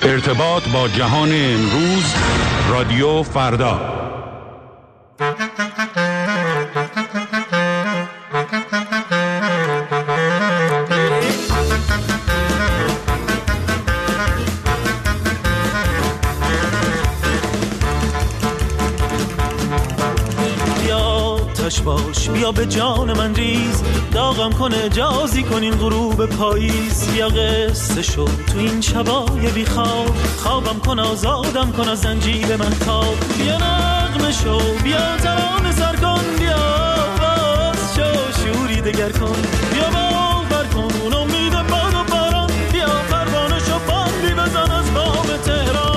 ارتباط با جهان امروز، رادیو فردا. باش بیا به جان من ریز، داغم کن اجازی کن این غروب پاییز. بیا قصه شو تو این شبای بی خواب، خوابم کن آزادم کن از زنجیر من تاب. بیا نغمه شو بیا ترانه سر کن، بیا باز شو شوری دگر کن. بیا باور کن اون امید باد و باران، بیا پروانه شو باندی بزن از بام تهران.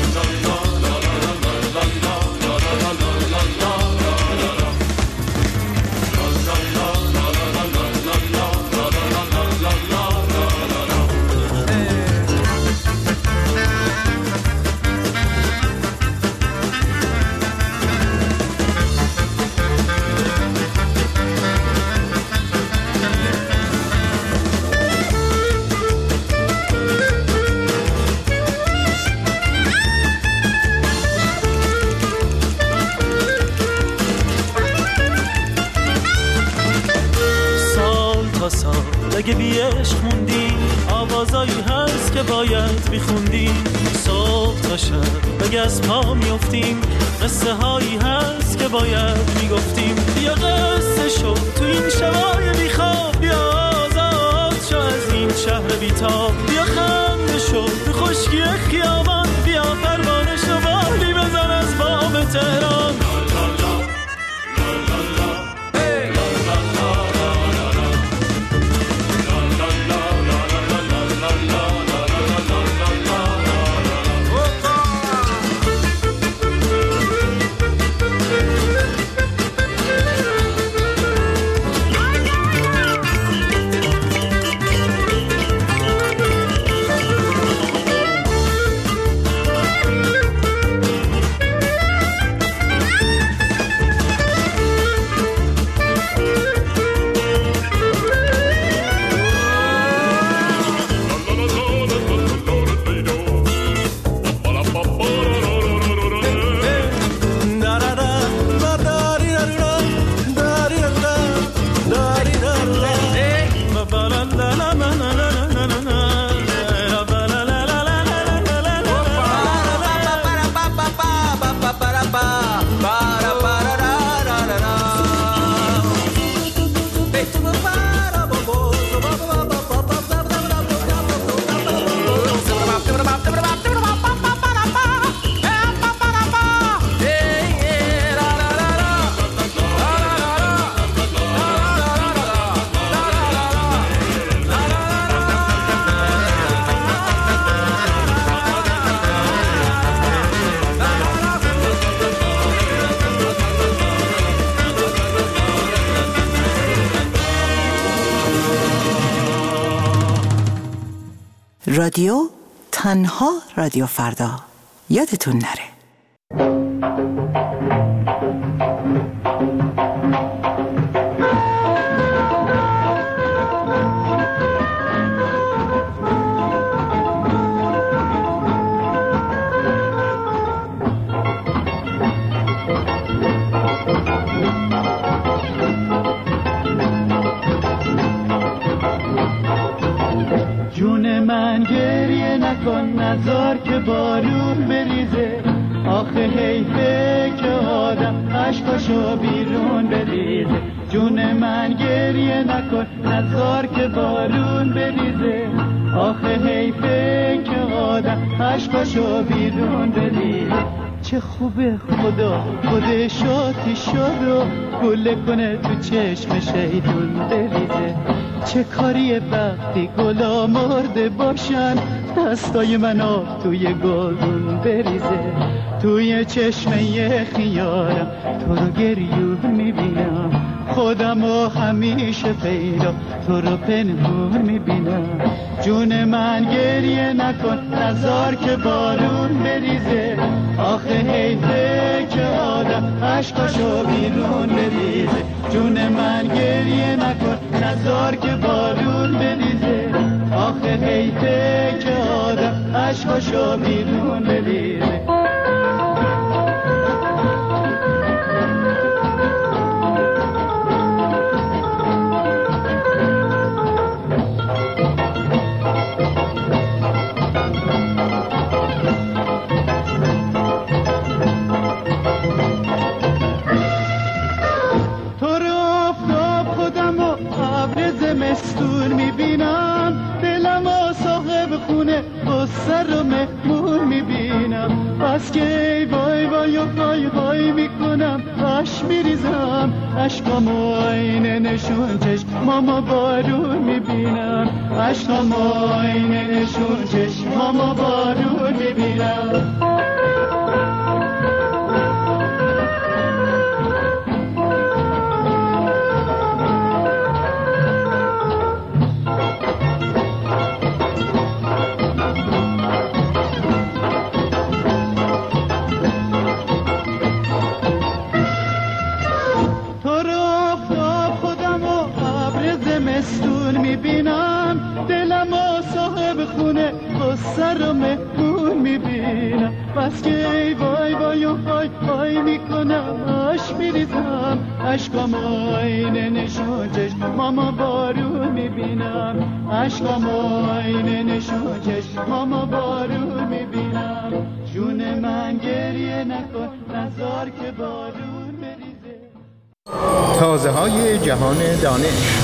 اگه بی عشق موندیم، آوازایی هست که باید میخوندیم. صبح تا شب اگه از پا میافتیم، قصه هایی هست که باید میگفتیم. بیا قصه شو تو این شبای بی خواب، بیا آزاد شو از این شهر بی تاب. بیا خنده شو تو خشکی خیابان، بیا پروانه شو بالی بزن از بام تهران. رادیو تنها رادیو فردا، یادتون نره. نذار که بارون بریزه، آخه حیفه که آدم عشقاشو بیرون بریزه. جون من گریه نکن، نذار که بارون بریزه، آخه حیفه که آدم عشقاشو بیرون بریزه. چه خوبه خدا خودش آتی شد و گله کنه تو چشم شیطون بریزه. چه کاریه وقتی گلا مرده باشن، دستای من آب توی گلدون بریزه. توی چشمه خیارم تو رو گریون میبینم، خودم رو همیشه پیدا تو رو پنهون میبینم. جون من گریه نکن، نذار که بارون بریزه، آخه حیفه که آدم عشقاشو بیرون بریزه. جون من گریه نکن، نذار که بارون بریزه، آخه حیفه که آدم عشقاشو بیرون بریزه. زمستون میبینم دلم و صاحب خونه قصه رو مهمون میبینم، بس که ای وای وای و های های میکنم، اش میریزم عشقام و آینه نشون چشمام بارون میبینم، عشقام و آینه نشون چشمام بارون میبینم. میبینم دلم و صاحب خونه قصه رو مهمون میبینم، بس که ای وای وای و های های میکنم، اش میریزم عشقام آینه نشون چشمام بارون میبینم، عشقام آینه نشون چشمام بارون میبینم. جون من گریه نکن نزار که بارون بریزه. تازه های جهان دانش.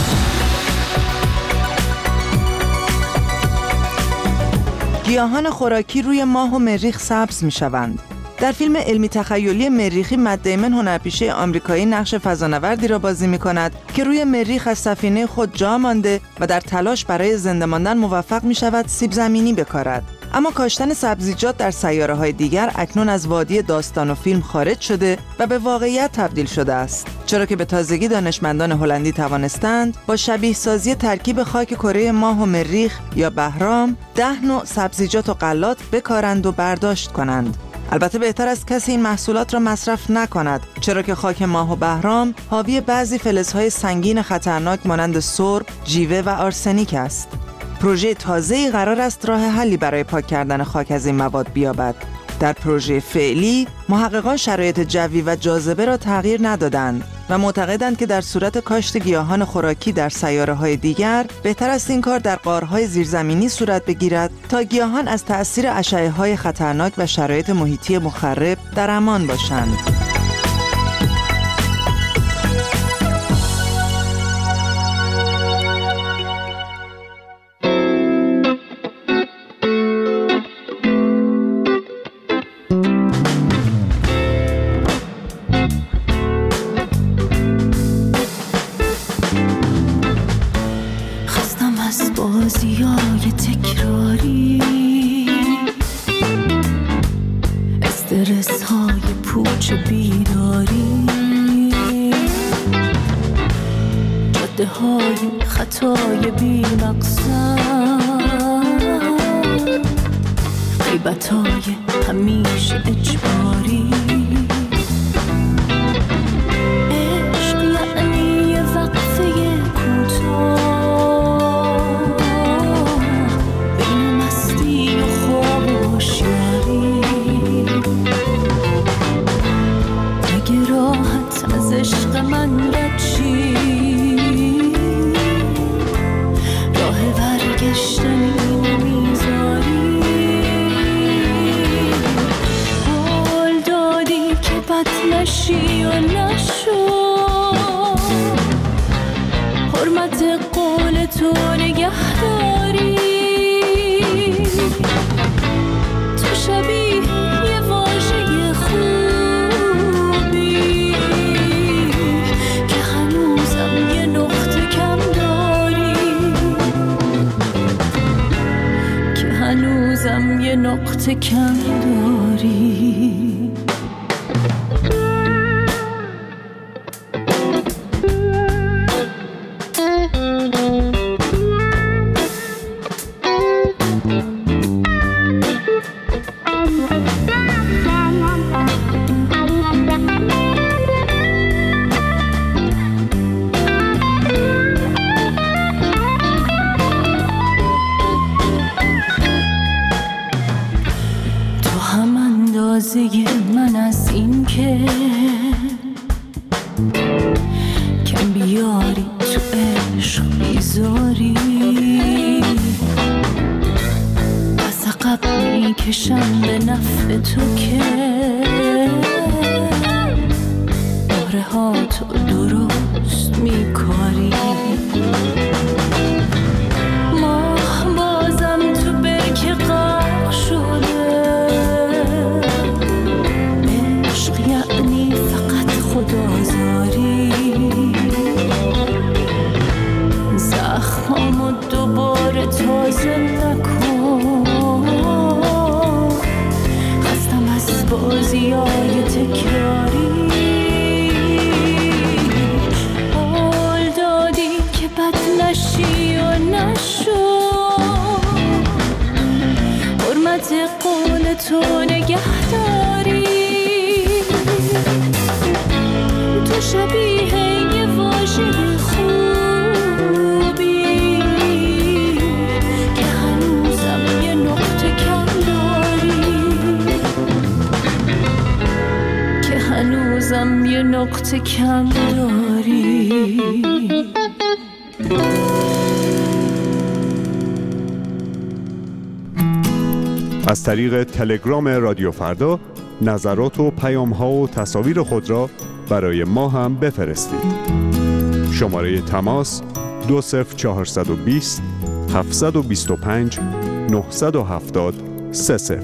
گیاهان خوراکی روی ماه و مریخ سبز می‌شوند. در فیلم علمی تخیلی مریخی مت دیمن هنرپیشه آمریکایی نقش فضانوردی را بازی می‌کند که روی مریخ از سفینه خود جا مانده و در تلاش برای زنده ماندن موفق می‌شود سیب زمینی بکارد. اما کاشتن سبزیجات در سیاره‌های دیگر اکنون از وادی داستان و فیلم خارج شده و به واقعیت تبدیل شده است، چرا که به تازگی دانشمندان هلندی توانستند با شبیه سازی ترکیب خاک کره ماه و مریخ یا بهرام 10 نوع سبزیجات و غلات بکارند و برداشت کنند. البته بهتر است کسی این محصولات را مصرف نکند، چرا که خاک ماه و بهرام حاوی بعضی فلزهای سنگین خطرناک مانند سرب، جیوه و آرسنیک است. پروژه تازه‌ای قرار است راه حلی برای پاک کردن خاک از این مواد بیابد. در پروژه فعلی محققان شرایط جوی و جاذبه را تغییر ندادند و معتقدند که در صورت کاشت گیاهان خوراکی در سیاره‌های دیگر بهتر است این کار در غارهای زیرزمینی صورت بگیرد تا گیاهان از تأثیر اشعه‌های خطرناک و شرایط محیطی مخرب در امان باشند. بازیای تکراری، استرس های پوچ بیداری، جاده های خطای بی مقصد، غیبت های همیشه اجباری. عشق یعنی یه وقفه کوتاه عشق من رچی، راه برگشتنی نمیذاری. قول دادی که بد نشی و نشو، حرمت قول تو نگهداری. تو شبیه یه واژه خوبی هنوزم یه نقطه کم داری. اندازه من از این که کم بیاری تو عشق بیزاری، از عقب میکشم به نفع تو که باره ها تو درست میکاری. ماه بازم تو برکه غرق شده، عشق یعنی فقط خدازاری، زخمامو دوباره تازه نکن، خستم از بازیای تکراری. قول دادی که بد نشی و نشو، حرمت قول تو نگهداری، تو شبیه یه واژه خوبی که هنوزم یه نقطه کم داری، که هنوزم یه نقطه کم داری. از طریق تلگرام رادیو فردا نظرات و پیام‌ها و تصاویر خود را برای ما هم بفرستید. شماره تماس 20420 725 970 30.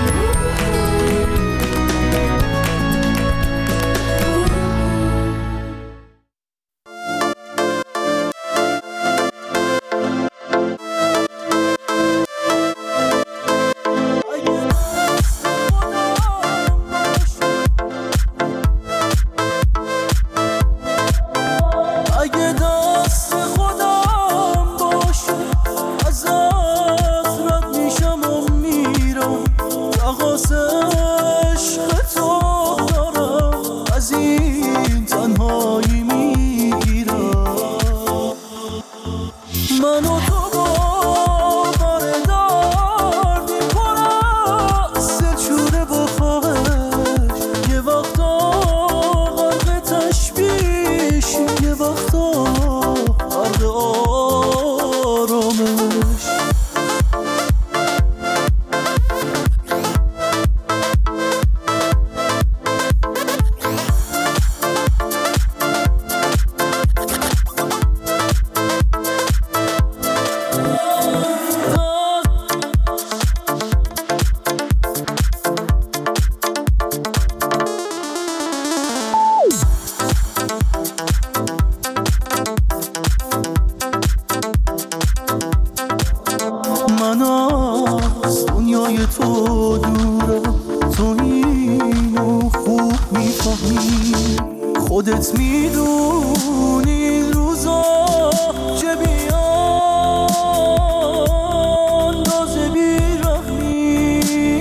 خودت میدونی روزا چه بیان نازه بیرحمی،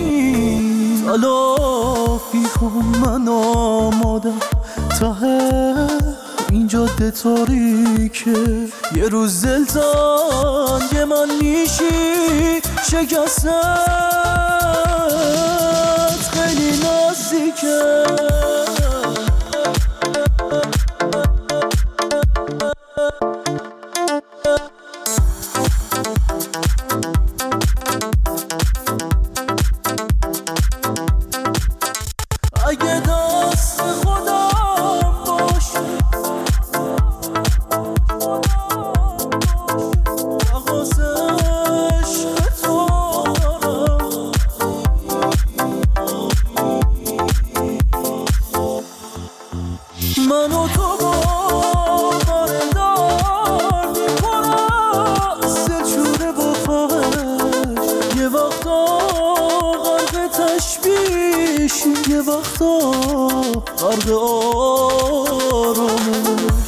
تلافی کن من آمادم ته این جاده تاریکه، یه روز دلتنگ من میشی شکستت خیلی نزدیکه. اگه دست خودم باشه رقاص عشق تو دارم، من و تو با بردار میکنم سلچونه با خواهش، یه وقتا غرق تشبیش، یه وقتا غرق آرامش.